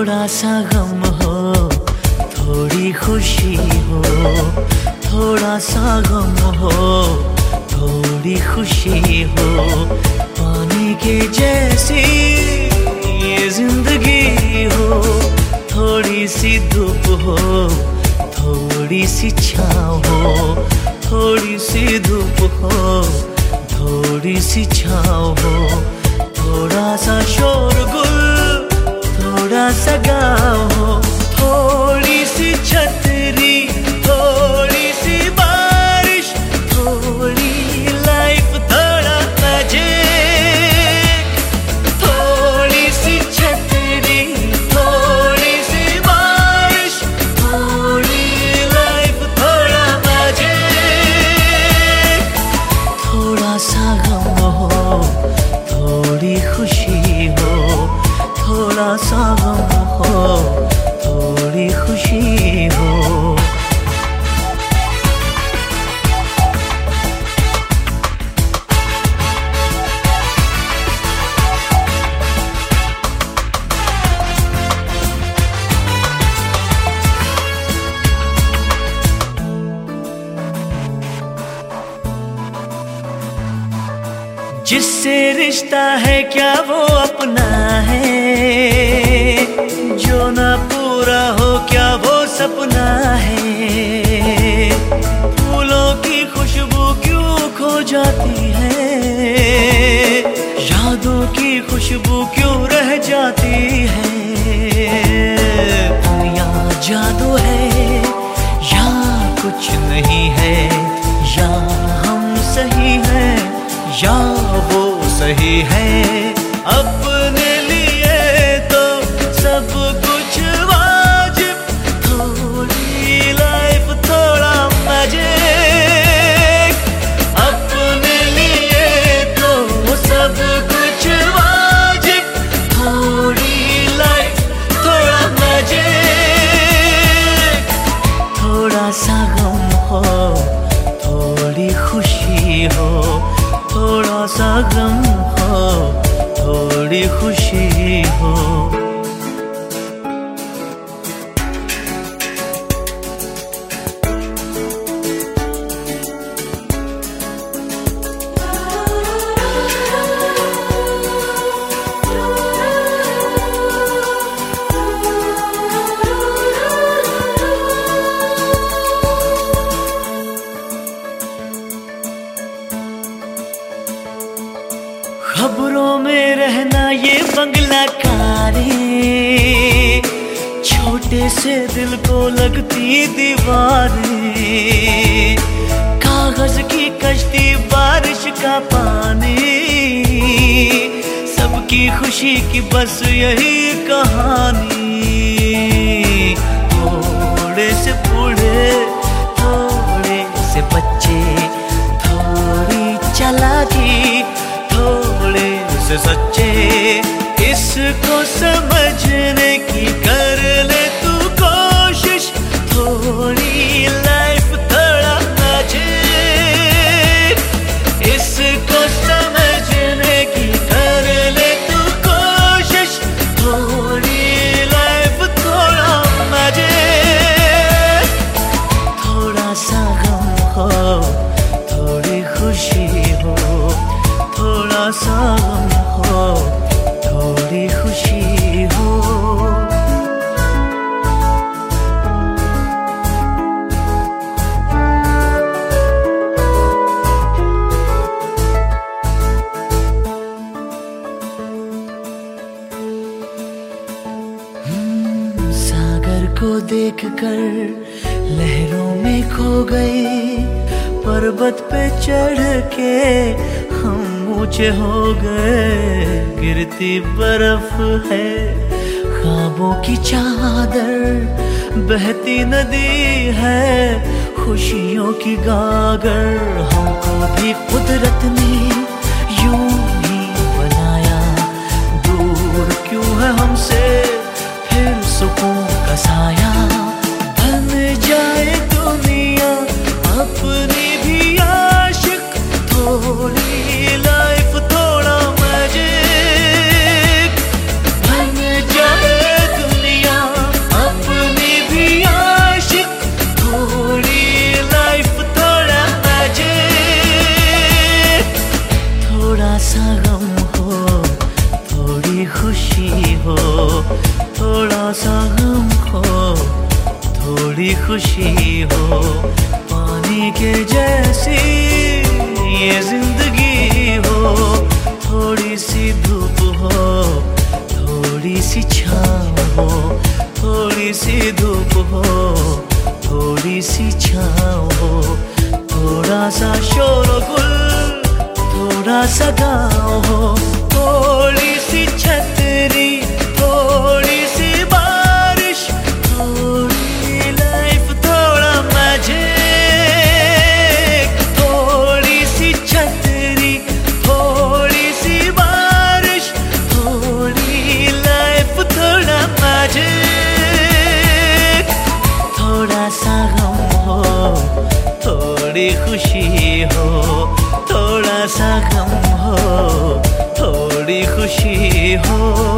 थोड़ा सा गम हो, थोड़ी खुशी हो, थोड़ा सा गम हो, थोड़ी खुशी हो। पानी के जैसी ये जिंदगी हो, थोड़ी सी धूप हो, थोड़ी सी छाँव हो, थोड़ी सी धूप हो, थोड़ी सी छाँव हो। थोड़ा सा शोरगुल, थोड़ा सा गाँव हो, थोड़ी सी छतरी, थोड़ी सी बारिश, थोड़ी लाइफ, थोड़ा मैजिक। थोड़ी सी छतरी, थोड़ी सी बारिश, थोड़ी लाइफ, थोड़ा मैजिक। थोड़ा सा गम हो, थोड़ी खुशी हो, थोड़ा सा गम हो, थोड़ी खुशी हो। जिससे रिश्ता है क्या वो अपना है, जो ना पूरा हो क्या वो सपना है। फूलों की खुशबू क्यों खो जाती है, यादों की खुशबू क्यों रह जाती है। दुनिया जादू है या कुछ नहीं है, या हम सही हैं या वो सही है। अपने लिए तो सब कुछ वाजिब, थोड़ी लाइफ, थोड़ा मैजिक। अपने लिए तो सब कुछ वाजिब, थोड़ी लाइफ, थोड़ा मैजिक। थोड़ा सा गम हो, थोड़ी खुशी हो, थोड़ा सा गम हो, थोड़ी खुशी हो। खबरों में रहना ये बंगला कारे, छोटे से दिल को लगती दीवारें। कागज की कश्ती, बारिश का पानी, सबकी खुशी की बस यही कहानी। थोड़े से बूढ़े, थोड़े से बच्चे, थोड़ी चालाकी, थोड़े से सच्चे, इसको समझने की कर ले तू कोशिश। थोड़ी लाइफ, थोड़ा मैजिक, इसको समझने की कर ले तू कोशिश। थोड़ी लाइफ, थोड़ा मैजिक। थोड़ा सा गम हो, थोड़ी खुशी हो, थोड़ा सा गम हो, थोड़ी खुशी हो। सागर को देखकर लहरों में खो गए, पर्वत पे चढ़ के हम ऊंचे हो गए। गिरती बर्फ है, ख्वाबों की चादर, बहती नदी है, खुशियों की गागर। हमको भी कुदरत ने यूं ही बनाया, दूर क्यों है हमसे फिर सुकून का साया। बन जाए दुनिया अपनी भी आशिक, थोड़ी लाइफ, थोड़ा मैजिक। बन जाए दुनिया खुशी हो। पानी के जैसी ये जिंदगी हो, थोड़ी सी धूप हो, थोड़ी सी छाँव हो, थोड़ी सी धूप हो, थोड़ी सी छाँव हो। थोड़ा सा शोरगुल, थोड़ा सा गाँव हो, थोड़ी सी छतरी, थोड़ी सी बारिश, थोड़ी लाइफ, थोड़ा मैजिक। थोड़ी सी छतरी, थोड़ी सी बारिश, थोड़ी लाइफ, थोड़ा मैजिक। थोड़ा सा गम हो, थोड़ी खुशी हो, थोड़ा सा गम हो, थोड़ी खुशी हो।